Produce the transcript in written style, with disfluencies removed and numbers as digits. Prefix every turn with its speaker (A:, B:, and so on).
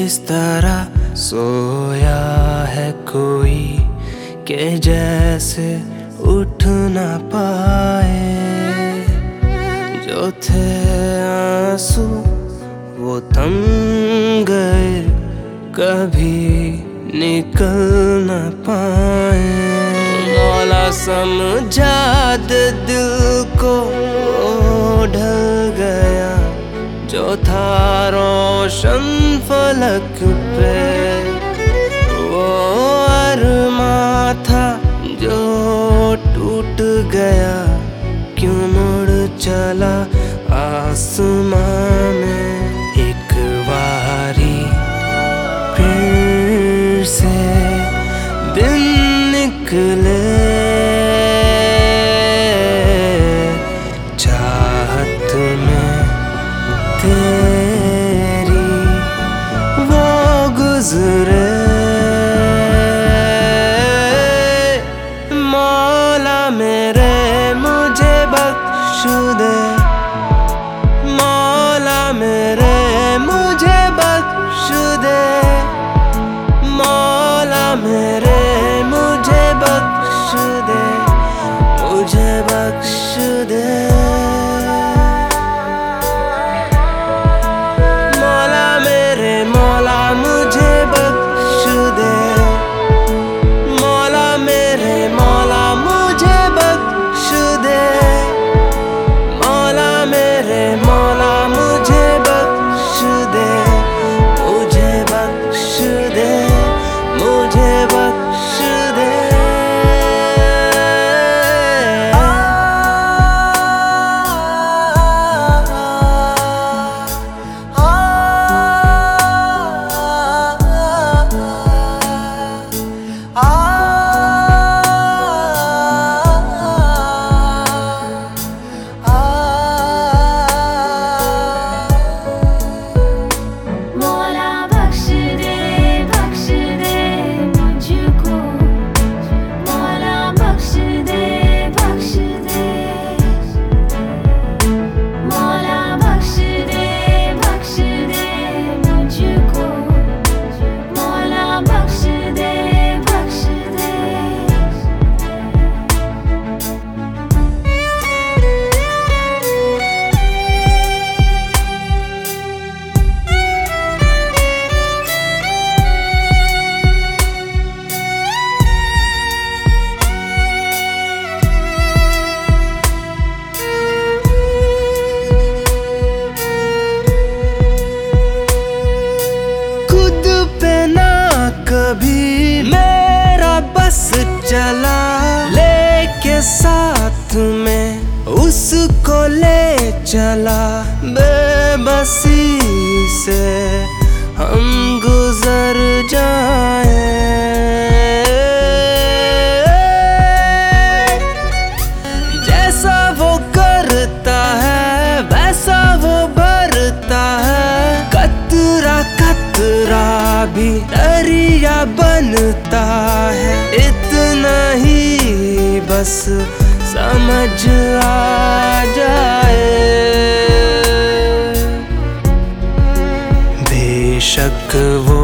A: इस तरह सोया है कोई के जैसे उठ ना पाए। जो थे आंसू वो थम गए, कभी निकल न पाए। मौला समझा दे दिल को, वो ढल गया जो था रोशन फलक पे। वो अरमा था जो टूट गया, क्यों मुड़ चला आसमां में। एक बारी फिर से दिन निकले, चाहत में तेरी वो गुजरे। मौला मेरे मुझे बख्श दे, मौला मेरे मुझे बख्श दे, मौला मेरे मुझे बख्श दे, मुझे बख्श दे। मौला मेरे मौला मुझे बख्श दे, मौला मेरे मौला मुझे बख्श दे, मौला मेरे मौला मुझे बख्श दे, मुझे बख्श दे, मुझे बख्श दे। कभी मेरा बस चला, लेके साथ में उसको ले चला। बेबसी से हम गुजर जाए, जैसा वो करता है वैसा वो भरता है। कतरा कतरा भी दरिया बनता है, इतना ही बस समझ आ जाए। बेशक वो